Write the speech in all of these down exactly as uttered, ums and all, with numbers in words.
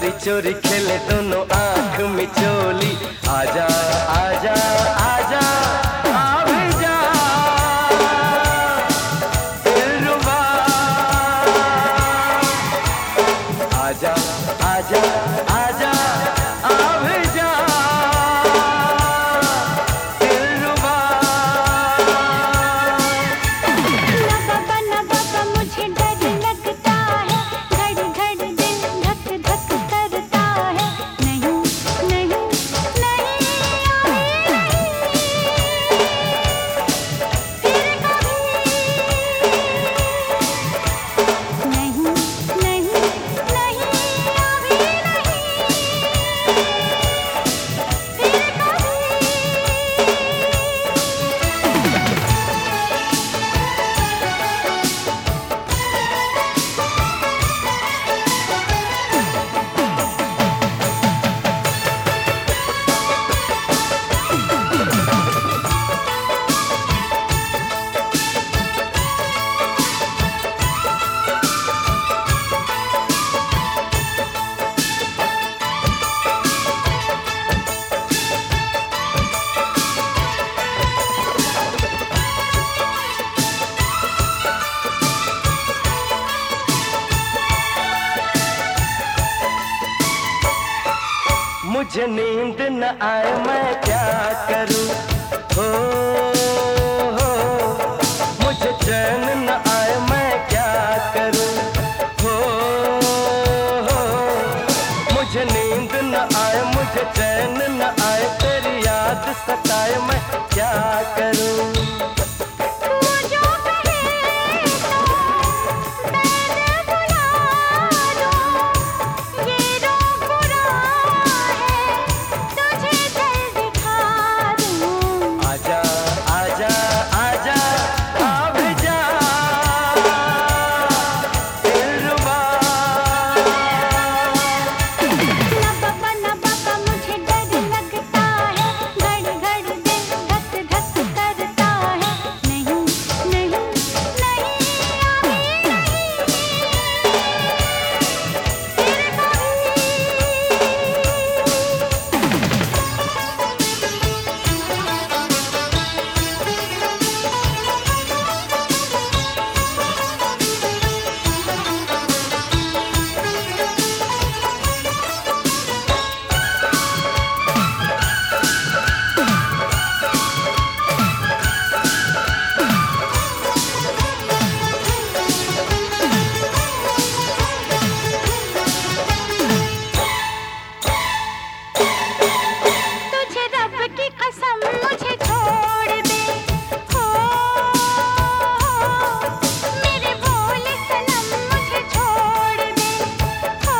चोरी चोरी खेले दोनों आँख मिचोली। आजा आजा आजा आ भी जा दिलरुबा, आजा आजा आजा आ भी जा दिलरुबा। ना बाबा ना बाबा मुझे डर लगता है, घड़ घड़ दिल धक धक करता है। नहीं नहीं नहीं आवे नहीं, फिर कभी नहीं नहीं नहीं आवे मुझे नींद न आए मैं क्या करूं, हो हो मुझे चैन न आए मैं क्या करूं, हो हो मुझे नींद न आए मुझे चैन न आए, तेरी याद सताए मैं क्या करूं। तू जो कहे तो मैं बुला दूं, ये रोग बुरा है तुझे जल्द दिखा दूं। आजा आजा आजा आ भी जा दिलरुबा। ना बाबा ना बाबा मुझे डर लगता है, घड़ घड़ दिल धक धक करता है। नहीं नहीं नहीं आवे तुझे रब की कसम मुझे छोड़ दे, हो मेरे भोले सनम मुझे छोड़ दे, हो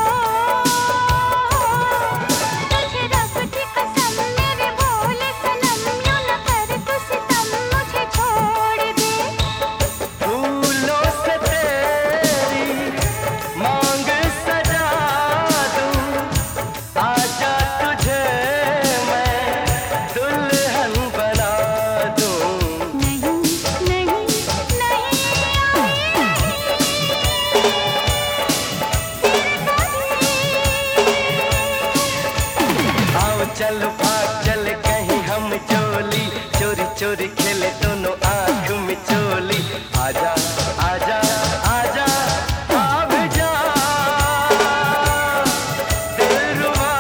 तुझे रब की कसम मेरे भोले सनम, यूं न कर तू सितम मुझे छोड़ दे। फूलों से तेरी मांग सजा दूं, आजा तुझे मैं दुल्हन बना दूं। नहीं नहीं नहीं आओ चल भाग चल कहीं हम चोली, चोरी चोरी खेले दोनों आँख मिचोली। आजा आजा आजा आ भी जा दिलरुबा।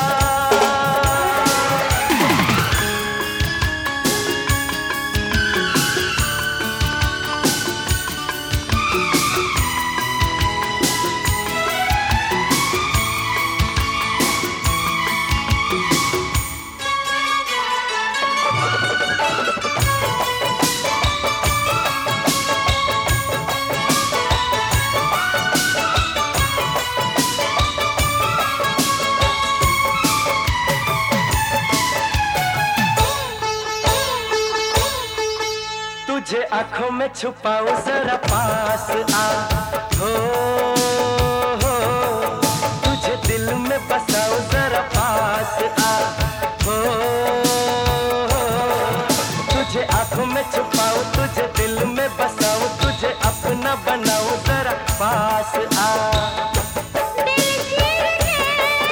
तुझे आंखों में छुपाऊं जरा पास आ, हो हो तुझे दिल में बसाऊं जरा पास आ, हो हो तुझे आंखों में छुपाऊं तुझे दिल में बसाऊं, तुझे अपना बनाऊं जरा पास आ। दिल चीर के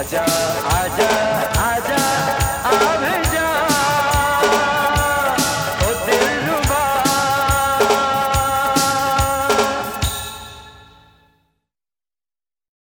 जा